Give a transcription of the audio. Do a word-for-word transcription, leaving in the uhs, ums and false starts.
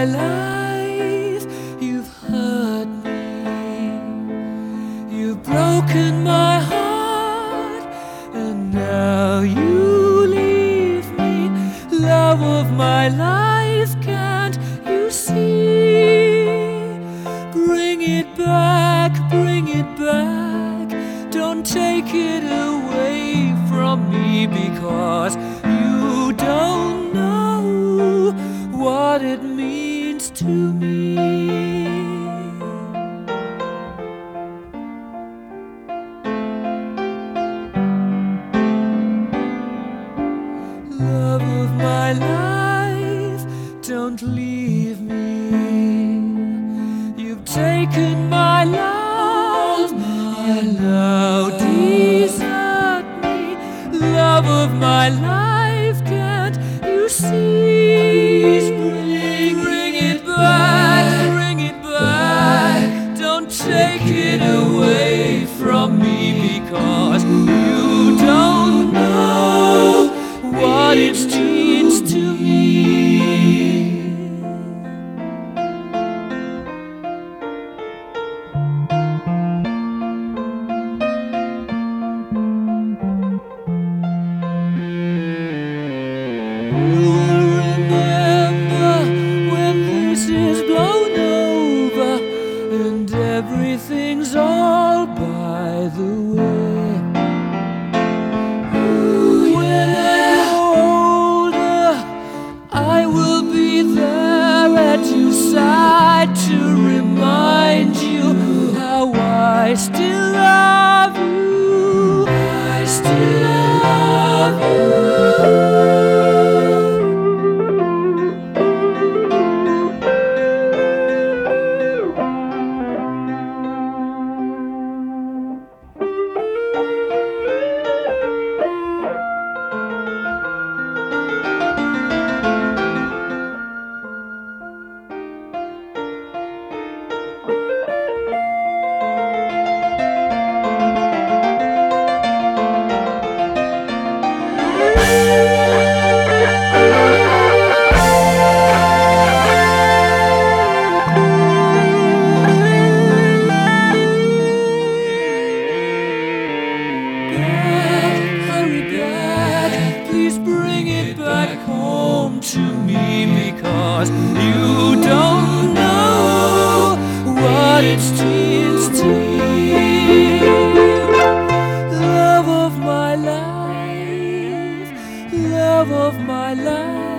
my life, you've hurt me. You've broken my heart, and now you leave me. Love of my life, can't you see? Bring it back, bring it back. Don't take it away from me, because you don't know what it means to me. Love of my life, don't leave me. You've taken my love and now desert me. Love of my life, can't you see? Bring, bring it back, bring it back. Don't take it away from me, because you don't know what it means to me. You will remember when this is blown over and everything's all by the way. When I'm older, I will be there at your side to remind you how I still love you. I still love you. To me, because you don't know what it means to me. Love of my life, love of my life.